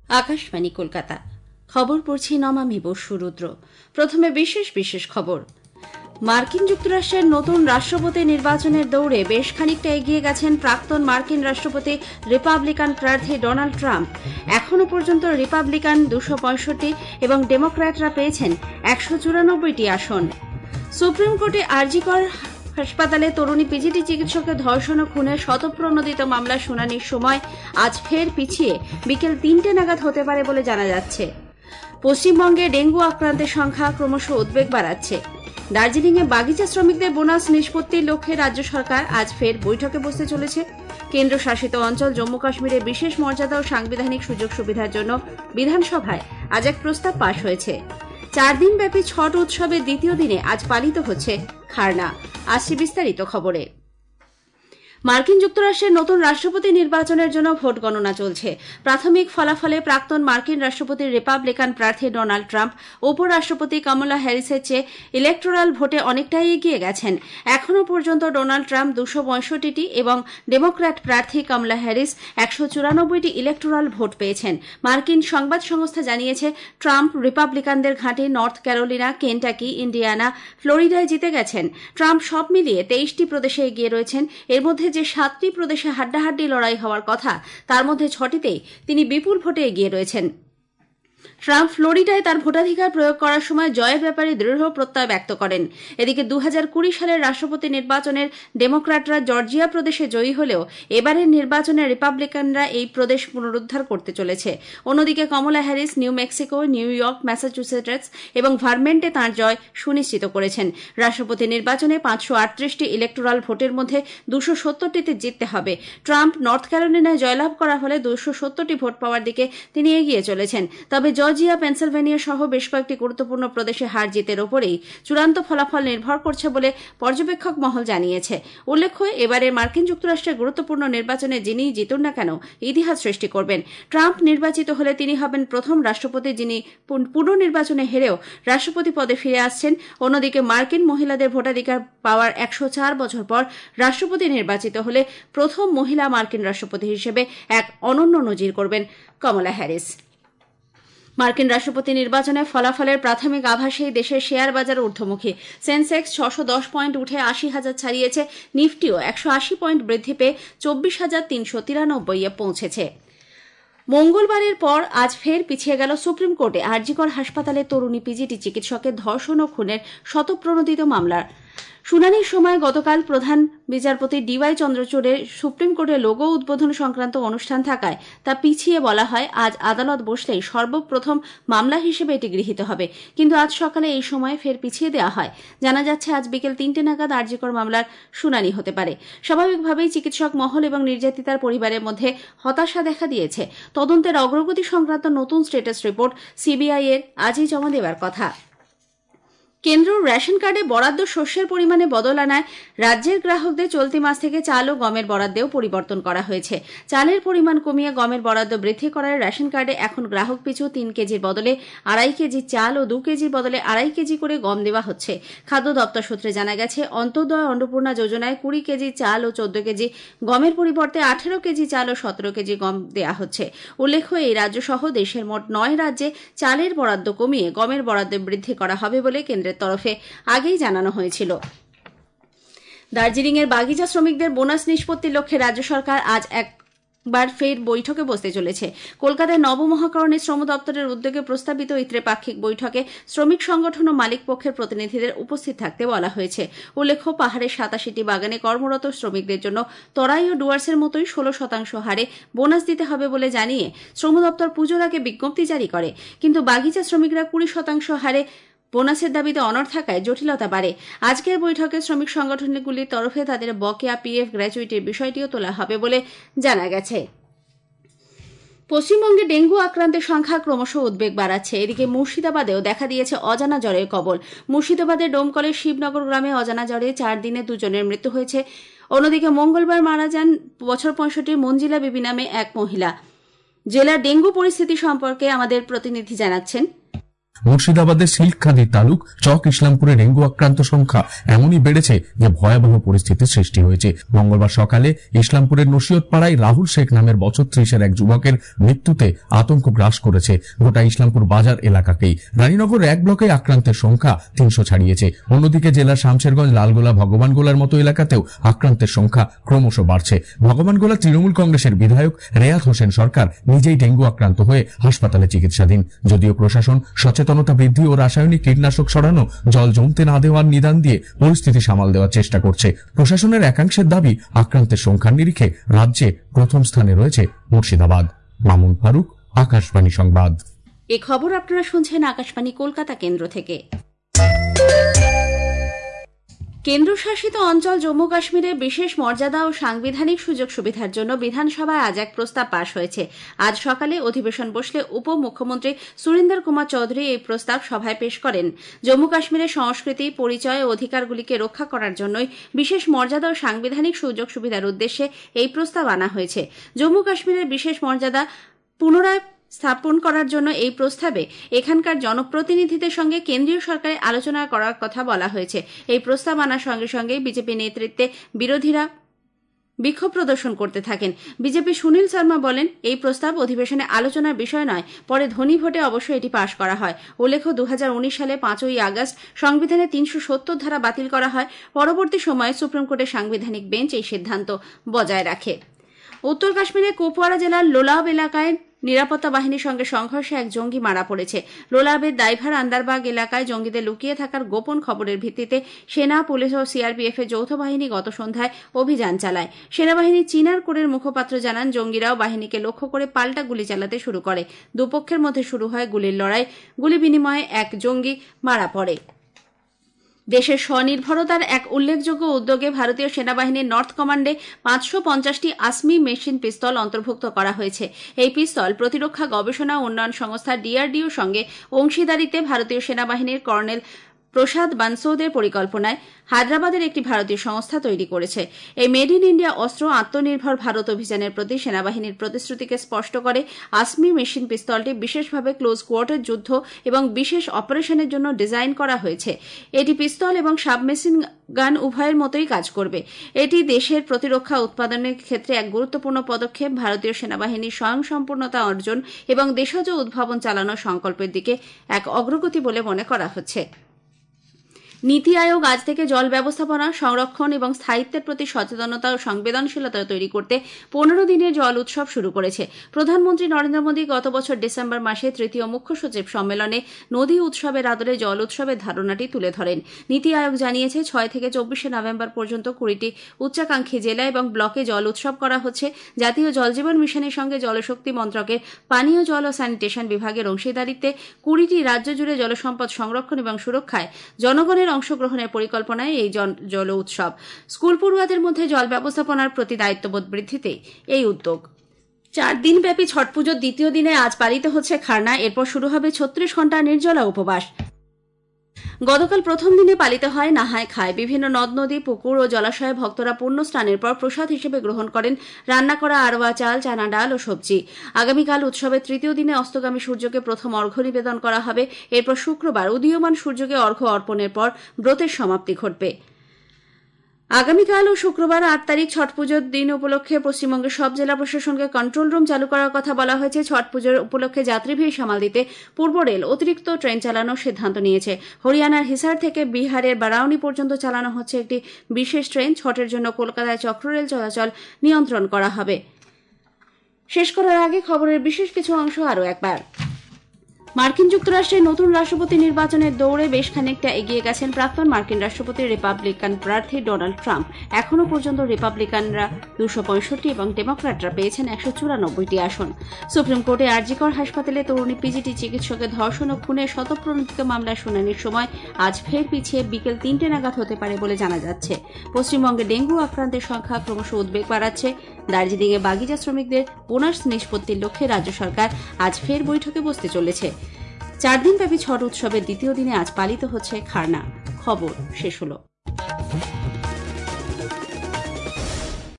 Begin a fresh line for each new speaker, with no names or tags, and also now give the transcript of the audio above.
আকাশবাণী কলকাতা খবর পড়ছি নমামি বসু রুদ্র। প্রথমে বিশেষ খবর। মার্কিন যুক্তরাষ্ট্রের নতুন রাষ্ট্রপতি নির্বাচনের দৌড়ে বেশ খানিকটা এগিয়ে গেছেন প্রাক্তন মার্কিন রাষ্ট্রপতি রিপাবলিকান প্রার্থী ডোনাল্ড ট্রাম্প। এখনও পর্যন্ত রিপাবলিকান 265 এবং ডেমোক্র্যাটরা পেয়েছেন 194টি আসন। সুপ্রিম কোর্টে আরজিকর হাসপাতালে তরুণী পিজিটি চিকিৎসকের ধর্ষণ ও খুনের স্বতঃপ্রণোদিত মামলার শুনানির সময় আজ ফের পিছিয়ে বিকেল 3টে নাগাদ হতে পারে বলে জানা যাচ্ছে। পশ্চিমবঙ্গে ডেঙ্গু আক্রান্তের সংখ্যা ক্রমশ উদ্বেগ বাড়াচ্ছে। দার্জিলিংয়ে বাগিচা শ্রমিকদের বোনাস নিষ্পত্তির লক্ষ্যে রাজ্য সরকার আজ ফের বৈঠকে বসতে চলেছে। কেন্দ্রশাসিত অঞ্চল জম্মু কাশ্মীরে বিশেষ মর্যাদা ও সাংবিধানিক সুযোগ সুবিধার জন্য বিধানসভায় আজ এক প্রস্তাব পাশ হয়েছে। 4 দিনব্যাপী ছট উৎসবের দ্বিতীয় দিনে আজ পালিত হচ্ছে খারনা। আসছে বিস্তারিত খবরে। মার্কিন যুক্তরাষ্ট্রের নতুন রাষ্ট্রপতি নির্বাচনের জন্য ভোট গণনা চলছে। প্রাথমিক ফলাফলে প্রাক্তন মার্কিন রাষ্ট্রপতির রিপাবলিকান প্রার্থী ডোনাল্ড ট্রাম্প উপরাষ্ট্রপতি কমলা হ্যারিসের চেয়ে ইলেকটোরাল ভোটে অনেকটাই এগিয়ে গেছেন। এখনও পর্যন্ত ডোনাল্ড ট্রাম্প 265টি এবং ডেমোক্র্যাট প্রার্থী কমলা হ্যারিস 194টি ইলেকটোরাল ভোট পেয়েছেন। মার্কিন সংবাদ সংস্থা জানিয়েছে, ট্রাম্প রিপাবলিকানদের ঘাঁটি নর্থ ক্যারোলিনা, কেন্টাকি, ইন্ডিয়ানা, ফ্লোরিডায় জিতে গেছেন। ট্রাম্প সব মিলিয়ে 23টি প্রদেশে এগিয়ে রয়েছেন। এর মধ্যে যে 7টি প্রদেশে হাড্ডাহাড্ডি লড়াই হওয়ার কথা, তার মধ্যে 6টিতেই তিনি বিপুল ভোটে এগিয়ে রয়েছেন। ট্রাম্প ফ্লোরিডায় তার ভোটাধিকার প্রয়োগ করার সময় জয়ের ব্যাপারে দৃঢ় প্রত্যয় ব্যক্ত করেন। এদিকে 2020 সালের রাষ্ট্রপতি নির্বাচনের ডেমোক্র্যাটরা জর্জিয়া প্রদেশে জয়ী হলেও এবারের নির্বাচনে রিপাবলিকানরা এই প্রদেশ পুনরুদ্ধার করতে চলেছে। অন্যদিকে Kamala Harris New Mexico, New York, Massachusetts এবং ভারমেন্টে তাঁর জয় সুনিশ্চিত করেছেন। রাষ্ট্রপতি নির্বাচনে 538টি ইলেকটোরাল ভোটের মধ্যে 270টিতে জিততে হবে। ট্রাম্প নর্থ ক্যারোলিনায় জয়লাভ করার ফলে 270টি ভোট পাওয়ার দিকে তিনি এগিয়ে চলেছেন। তবে জর্জিয়া, পেনসিলভেনিয়া সহ বেশ কয়েকটি গুরুত্বপূর্ণ প্রদেশে হার জিতের ওপরেই চূড়ান্ত ফলাফল নির্ভর করছে বলে পর্যবেক্ষক মহল জানিয়েছে। উল্লেখ্য, এবারের মার্কিন যুক্তরাষ্ট্রের গুরুত্বপূর্ণ নির্বাচনে যিনিই জিতুন না কেন ইতিহাস সৃষ্টি করবেন। ট্রাম্প নির্বাচিত হলে তিনি হবেন প্রথম রাষ্ট্রপতি যিনি পুনর্নির্বাচনে হেরেও রাষ্ট্রপতি পদে ফিরে আসছেন। অন্যদিকে মার্কিন মহিলাদের ভোটাধিকার পাওয়ার 104 বছর পর রাষ্ট্রপতি নির্বাচিত হলে প্রথম মহিলা মার্কিন রাষ্ট্রপতি হিসেবে এক অনন্য নজির করবেন কমলা হ্যারিস। মার্কিন রাষ্ট্রপতি নির্বাচনের ফলাফলের প্রাথমিক আভাসেই দেশের শেয়ার বাজার ঊর্ধ্বমুখী। সেন্সেক্স 610 পয়েন্ট উঠে 80,000 ছাড়িয়েছে। নিফটিও 180 পয়েন্ট বৃদ্ধি পেয়ে 24,393 পৌঁছেছে। মঙ্গলবারের পর আজ ফের পিছিয়ে গেল সুপ্রিম কোর্টে আরজিকর হাসপাতালে তরুণী পিজিটি চিকিৎসকের ধর্ষণ ও খুনের স্বতঃপ্রণোদিত মামলার শুনানির সময় গতকাল প্রধান বিচারপতি ডিওয়াই চন্দ্রচূড়ের সুপ্রিম কোর্টের লোগো উদ্বোধন সংক্রান্ত অনুষ্ঠান থাকায় তা পিছিয়ে বলা হয় আজ আদালত বসলেই সর্বপ্রথম মামলা হিসেবে এটি গৃহীত হবে। কিন্তু আজ সকালে এই সময়ে ফের পিছিয়ে দেওয়া হয়। জানা যাচ্ছে আজ বিকেল 3টে নাগাদ আরজিকর মামলার শুনানি হতে পারে। স্বাভাবিকভাবেই চিকিৎসক মহল এবং নির্যাতিতার পরিবারের মধ্যে হতাশা দেখা দিয়েছে। তদন্তের অগ্রগতি সংক্রান্ত নতুন স্ট্যাটাস রিপোর্ট সিবিআই এর আজই জমা দেওয়ার কথা। কেন্দ্র রেশন কার্ডে বরাদ্দ শস্যের পরিমাণে বদল আনায় রাজ্যের গ্রাহকদের চলতি মাস থেকে চাল ও গমের বরাদ্দেও পরিবর্তন করা হয়েছে। চালের পরিমাণ কমিয়ে গমের বরাদ্দ বৃদ্ধি করায় রেশন কার্ডে এখন গ্রাহক পিছু 3 কেজির বদলে 2.5 কেজি চাল ও 2 কেজির বদলে 2.5 কেজি করে গম দেওয়া হচ্ছে। খাদ্য দপ্তর সূত্রে জানা গেছে, অন্তোদয় অন্নপূর্ণা যোজনায় 20 কেজি চাল ও 14 কেজি গমের পরিবর্তে 18 কেজি চাল ও 17 কেজি গম দেওয়া হচ্ছে। উল্লেখ্য, এই রাজ্য সহ দেশের মোট 9 রাজ্যে চালের বরাদ্দ কমিয়ে গমের বরাদ্দ বৃদ্ধি করা হবে বলে কেন্দ্রের তরফে আগেই জানানো হয়েছিল। দার্জিলিংয়ের বাগিচা শ্রমিকদের বোনাস নিষ্পত্তির লক্ষ্যে রাজ্য সরকার আজ একবার ফের বৈঠকে বসতে চলেছে। কলকাতায় নবমহাকরণে শ্রম দপ্তরের উদ্যোগে প্রস্তাবিত এই ত্রিপাক্ষিক বৈঠকে শ্রমিক সংগঠন ও মালিক পক্ষের প্রতিনিধিদের উপস্থিত থাকতে বলা হয়েছে। উল্লেখ্য, পাহাড়ের 87টি বাগানে কর্মরত শ্রমিকদের জন্য তরাই ও ডুয়ার্সের মতোই 16% হারে বোনাস দিতে হবে বলে জানিয়ে শ্রম দপ্তর পুজোর আগে বিজ্ঞপ্তি জারি করে। কিন্তু বাগিচা শ্রমিকরা 20% হারে বোনাসের দাবিতে অনড় থাকায় জটিলতা বাড়ে। আজকের বৈঠকে শ্রমিক সংগঠনগুলির তরফে তাদের বকেয়া পিএফ গ্র্যাচুইটির বিষয়টিও তোলা হবে বলে জানা গেছে। পশ্চিমবঙ্গে ডেঙ্গু আক্রান্তের সংখ্যা ক্রমশ উদ্বেগ বাড়াচ্ছে। এদিকে মুর্শিদাবাদেও দেখা দিয়েছে অজানা জ্বরের কবল। মুর্শিদাবাদের ডোমকলের শিবনগর গ্রামে অজানা জ্বরে 4 দিনে 2 জনের মৃত্যু হয়েছে। অন্যদিকে মঙ্গলবার মারা যান বছর 65 মঞ্জিলা বিবি নামে এক মহিলা। জেলার ডেঙ্গু পরিস্থিতি সম্পর্কে আমাদের প্রতিনিধি জানাচ্ছেন।
মুর্শিদাবাদের সিল্কখাদির তালুক চক ইসলামপুরে ডেঙ্গু আক্রান্ত সংখ্যা এমনই বেড়েছে যে ভয়াবহ পরিস্থিতির সৃষ্টি হয়েছে। মঙ্গলবার সকালে ইসলামপুরের নসিহতপাড়ায় রাহুল শেখ নামের বছর 30-এর এক যুবকের মৃত্যুতে আতঙ্ক গ্রাস করেছে গোটা ইসলামপুর বাজার এলাকাকেই। রানীনগর 1 ব্লকে আক্রান্তের সংখ্যা 300 ছাড়িয়েছে। অন্যদিকে জেলার শামশেরগঞ্জ, লালগোলা, ভগবানগোলার মতো এলাকাতেও আক্রান্তের সংখ্যা ক্রমশ বাড়ছে। ভগবানগোলা তৃণমূল কংগ্রেসের বিধায়ক রেয়াত হোসেন সরকার নিজেই ডেঙ্গু আক্রান্ত হয়ে হাসপাতালে চিকিৎসাধীন। যদিও প্রশাসন সচেতনতা বৃদ্ধি ও রাসায়নিক কীটনাশক ছড়ানো, জল জমতে না দেওয়ার নিদান দিয়ে পরিস্থিতি সামাল দেওয়ার চেষ্টা করছে। প্রশাসনের একাংশের দাবি, আক্রান্তের সংখ্যার নিরিখে রাজ্যে প্রথম স্থানে রয়েছে মুর্শিদাবাদ। মামুন ফারুক, আকাশবাণী সংবাদ।
এই খবর আপনারা শুনছেন আকাশবাণী কলকাতা কেন্দ্র থেকে। কেন্দ্রশাসিত অঞ্চল জম্মু কাশ্মীরে বিশেষ মর্যাদা ও সাংবিধানিক সুযোগ সুবিধার জন্য বিধানসভায় আজ এক প্রস্তাব পাশ হয়েছে। আজ সকালে অধিবেশন বসলে উপমুখ্যমন্ত্রী সুরিন্দর কুমার চৌধুরী এই প্রস্তাব সভায় পেশ করেন। জম্মু কাশ্মীরের সংস্কৃতি, পরিচয় ও অধিকারগুলিকে রক্ষা করার জন্যই বিশেষ মর্যাদা ও সাংবিধানিক সুযোগ সুবিধার উদ্দেশ্যে এই প্রস্তাব আনা হয়েছে। জম্মু কাশ্মীরের বিশেষ মর্যাদা পুনরায় স্থাপন করার জন্য এই প্রস্তাবে এখানকার জনপ্রতিনিধিদের সঙ্গে কেন্দ্রীয় সরকারের আলোচনা করার কথা বলা হয়েছে। এই প্রস্তাব আনার সঙ্গে সঙ্গে বিজেপি নেতৃত্বে বিরোধীরা বিক্ষোভ প্রদর্শন করতে থাকেন। বিজেপি সুনীল শর্মা বলেন, এই প্রস্তাব অধিবেশনে আলোচনার বিষয় নয়, পরে ধ্বনি ভোটে অবশ্যই এটি পাশ করা হয়। উল্লেখ্য, 2019 সালে 5ই আগস্ট সংবিধানে 370 ধারা বাতিল করা হয়। পরবর্তী সময়ে সুপ্রিম কোর্টের সাংবিধানিক বেঞ্চ এই সিদ্ধান্ত বজায় রাখে। উত্তর কাশ্মীরের কুপওয়ারা জেলার লোলাব এলাকায় নিরাপত্তা বাহিনীর সঙ্গে সংঘর্ষে এক জঙ্গি মারা পড়েছে। লোলাবের দাইভার আন্দারবাগ এলাকায় জঙ্গিদের লুকিয়ে থাকার গোপন খবরের ভিত্তিতে সেনা, পুলিশ ও সিআরপিএফ এর যৌথ বাহিনী গত সন্ধ্যায় অভিযান চালায়। সেনাবাহিনী চিনার কোরের মুখপাত্র জানান, জঙ্গিরাও বাহিনীকে লক্ষ্য করে পাল্টা গুলি চালাতে শুরু করে। দুপক্ষের মধ্যে শুরু হয় গুলির লড়াই। গুলি বিনিময়ে এক জঙ্গি মারা পড়ে। দেশের স্বনির্ভরতার এক উল্লেখযোগ্য উদ্যোগে ভারতীয় সেনাবাহিনীর নর্থ কমান্ডে 550টি আসমি মেশিন পিস্তল অন্তর্ভুক্ত করা হয়েছে। এই পিস্তল প্রতিরক্ষা গবেষণা ও উন্নয়ন সংস্থা ডিআরডিওর সঙ্গে অংশীদারিতে ভারতীয় সেনাবাহিনীর কর্নেল প্রসাদ বানসৌদের পরিকল্পনায় হায়দ্রাবাদের একটি ভারতীয় সংস্থা তৈরি করেছে। এই মেড ইন ইন্ডিয়া অস্ত্র আত্মনির্ভর ভারত অভিযানের প্রতি সেনাবাহিনীর প্রতিশ্রুতিকে স্পষ্ট করে। আসমি মেশিন পিস্তলটি বিশেষভাবে ক্লোজ কোয়ার্টার যুদ্ধ এবং বিশেষ অপারেশনের জন্য ডিজাইন করা হয়েছে। এটি পিস্তল এবং সাবমেশিন গান উভয়ের মতোই কাজ করবে। এটি দেশের প্রতিরক্ষা উৎপাদনের ক্ষেত্রে এক গুরুত্বপূর্ণ পদক্ষেপ। ভারতীয় সেনাবাহিনীর স্বয়ংসম্পূর্ণতা অর্জন এবং দেশজ উদ্ভাবন চালানোর সংকল্পের দিকে এক অগ্রগতি বলে মনে করা হচ্ছে। নীতি আয়োগ আজ থেকে জল ব্যবস্থাপনা, সংরক্ষণ এবং স্থায়িত্বের প্রতি সচেতনতা ও সংবেদনশীলতা তৈরি করতে 15 দিনের জল উৎসব শুরু করেছে। প্রধানমন্ত্রী নরেন্দ্র মোদী গত বছর ডিসেম্বর মাসে 3য় মুখ্য সচিব সম্মেলনে নদী উৎসবের আদলে জল উৎসবের ধারণাটি তুলে ধরেন। নীতি আয়োগ জানিয়েছে, 6 থেকে 24 নভেম্বর পর্যন্ত 20টি উচ্চাকাঙ্ক্ষী জেলা এবং ব্লকে জল উৎসব করা হচ্ছে। জাতীয় জল জীবন মিশনের সঙ্গে জলশক্তি মন্ত্রকের পানীয় জল ও স্যানিটেশন বিভাগের অংশীদারিত্বে 20টি রাজ্য জুড়ে জলসম্পদ সংরক্ষণ এবং সুরক্ষায় জনগণের অংশগ্রহণের পরিকল্পনায় এই জল উৎসব। স্কুল পড়ুয়াদের মধ্যে জল ব্যবস্থাপনার প্রতি দায়িত্ববোধ বৃদ্ধিতে এই উদ্যোগ। 4 দিনব্যাপী ছট পুজোর দ্বিতীয় দিনে আজ পালিত হচ্ছে খারনা। এরপর শুরু হবে 36 ঘণ্টা নির্জলা উপবাস। গতকাল প্রথম দিনে পালিত হয় নাহায় খায়। বিভিন্ন নদ নদী, পুকুর ও জলাশয়ে ভক্তরা পুণ্য স্নানের পর প্রসাদ হিসেবে গ্রহণ করেন রান্না করা আরওয়া চাল, চানা ডাল ও সবজি। আগামীকাল উৎসবের তৃতীয় দিনে অস্তগামী সূর্যকে প্রথম অর্ঘ্য নিবেদন করা হবে। এরপর শুক্রবার উদীয়মান সূর্যকে অর্ঘ্য অর্পণের পর ব্রতের সমাপ্তি ঘটবে। আগামীকাল ও শুক্রবার 8 তারিখ ছট পুজোর দিন উপলক্ষে পশ্চিমবঙ্গের সব জেলা প্রশাসনকে কন্ট্রোল রুম চালু করার কথা বলা হয়েছে। ছট পুজোর উপলক্ষে যাত্রী ভিড় সামাল দিতে পূর্ব রেল অতিরিক্ত ট্রেন চালানোর সিদ্ধান্ত নিয়েছে। হরিয়ানার হিসার থেকে বিহারের বারাউনি পর্যন্ত চালানো হচ্ছে একটি বিশেষ ট্রেন। ছটের জন্য কলকাতায় চক্ররেল চলাচল নিয়ন্ত্রণ করা হবে। শেষ করার আগে খবরের বিশেষ কিছু অংশ আরও একবার। মার্কিন যুক্তরাষ্ট্রের নতুন রাষ্ট্রপতি নির্বাচনের দৌড়ে বেশ খানিকটা এগিয়ে গেছেন প্রাক্তন মার্কিন রাষ্ট্রপতি রিপাবলিকান প্রার্থী ডোনাল্ড ট্রাম্প। এখনও পর্যন্ত রিপাবলিকানরা 265 এবং ডেমোক্র্যাটরা পেয়েছেন 194টি আসন। সুপ্রিম কোর্টে আরজিকর হাসপাতালে তরুণী পিজিটি চিকিৎসকের ধর্ষণ ও খুনের স্বতঃপ্রণোদিত মামলার শুনানির সময় আজ ফের পিছিয়ে বিকেল 3টে নাগাদ হতে পারে বলে জানা যাচ্ছে। পশ্চিমবঙ্গে ডেঙ্গু আক্রান্তের সংখ্যা ক্রমশ উদ্বেগ বাড়াচ্ছে। দার্জিলিংয়ে বাগিচা শ্রমিকদের বোনাস নিষ্পত্তির লক্ষ্যে রাজ্য সরকার আজ ফের বৈঠকে বসতে চলেছে। 4 দিনব্যাপী ছট উৎসবের দ্বিতীয় দিনে আজ পালিত হচ্ছে খারনা। খবর শেষ হলো।